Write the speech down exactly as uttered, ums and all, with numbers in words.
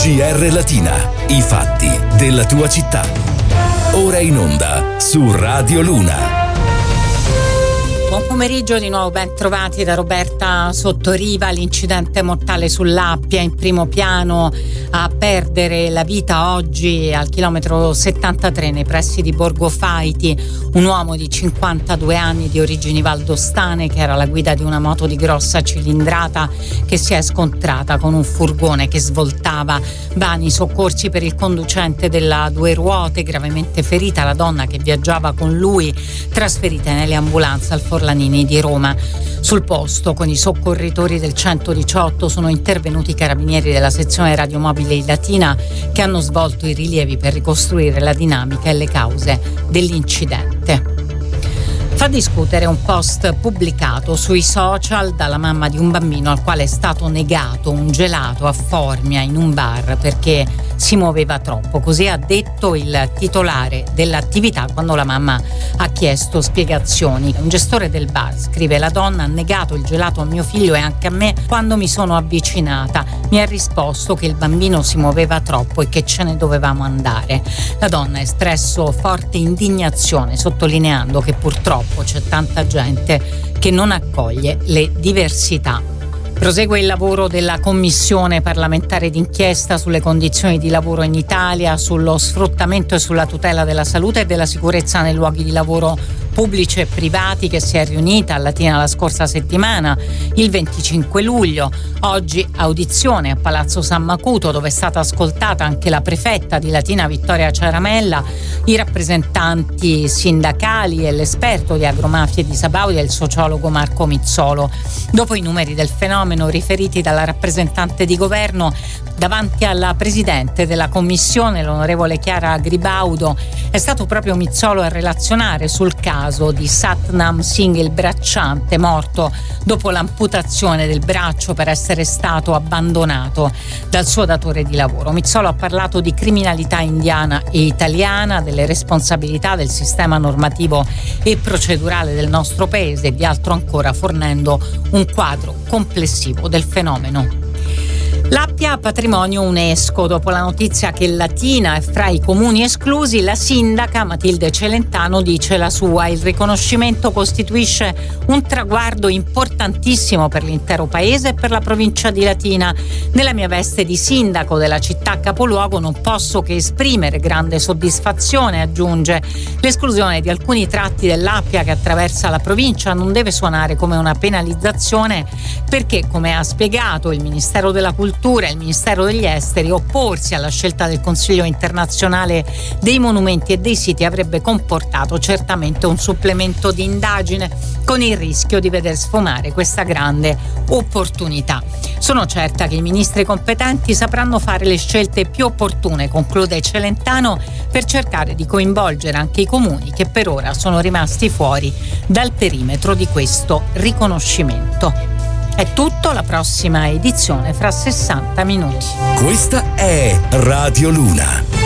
G R Latina, i fatti della tua città. Ora in onda su Radio Luna. Buon pomeriggio, di nuovo ben trovati da Roberta Sottoriva. L'incidente mortale sull'Appia, in primo piano a perdere la vita oggi al chilometro settantatré nei pressi di Borgo Faiti, un uomo di cinquantadue anni di origini valdostane che era alla guida di una moto di grossa cilindrata che si è scontrata con un furgone che svoltava. Vani soccorsi per il conducente della due ruote, gravemente ferita la donna che viaggiava con lui, trasferita nelle ambulanze al Forlanini di Roma. Sul posto, con i soccorritori del centodiciotto, sono intervenuti i carabinieri della sezione radiomobile Latina che hanno svolto i rilievi per ricostruire la dinamica e le cause dell'incidente. Fa discutere un post pubblicato sui social dalla mamma di un bambino al quale è stato negato un gelato a Formia in un bar perché si muoveva troppo. Così ha detto il titolare dell'attività quando la mamma ha chiesto spiegazioni. Un gestore del bar, scrive: la donna ha negato il gelato a mio figlio e anche a me quando mi sono avvicinata. Mi ha risposto che il bambino si muoveva troppo e che ce ne dovevamo andare. La donna ha espresso forte indignazione, sottolineando che purtroppo c'è tanta gente che non accoglie le diversità. Prosegue il lavoro della commissione parlamentare d'inchiesta sulle condizioni di lavoro in Italia, sullo sfruttamento e sulla tutela della salute e della sicurezza nei luoghi di lavoro pubblici e privati, che si è riunita a Latina la scorsa settimana, il venticinque luglio. Oggi audizione a Palazzo San Macuto, dove è stata ascoltata anche la prefetta di Latina Vittoria Ciaramella, i rappresentanti sindacali e l'esperto di agromafie di Sabaudia, il sociologo Marco Mizzolo. Dopo i numeri del fenomeno riferiti dalla rappresentante di governo davanti alla presidente della commissione, l'onorevole Chiara Gribaudo, è stato proprio Mizzolo a relazionare sul caso di Satnam Singh, il bracciante morto dopo l'amputazione del braccio per essere stato abbandonato dal suo datore di lavoro. Mizzolo ha parlato di criminalità indiana e italiana, delle responsabilità del sistema normativo e procedurale del nostro paese e di altro ancora, fornendo un quadro complessivo del fenomeno. L'Appia patrimonio UNESCO. Dopo la notizia che Latina è fra i comuni esclusi, la sindaca Matilde Celentano dice la sua: il riconoscimento costituisce un traguardo importantissimo per l'intero paese e per la provincia di Latina. Nella mia veste di sindaco della città capoluogo non posso che esprimere grande soddisfazione, aggiunge. L'esclusione di alcuni tratti dell'Appia che attraversa la provincia non deve suonare come una penalizzazione, perché, come ha spiegato il Ministero della Cultura e il Ministero degli Esteri, opporsi alla scelta del Consiglio internazionale dei monumenti e dei siti avrebbe comportato certamente un supplemento di indagine, con il rischio di veder sfumare questa grande opportunità. Sono certa che i ministri competenti sapranno fare le scelte più opportune, conclude Celentano, per cercare di coinvolgere anche i comuni che per ora sono rimasti fuori dal perimetro di questo riconoscimento. È tutto, la prossima edizione fra sessanta minuti. Questa è Radio Luna.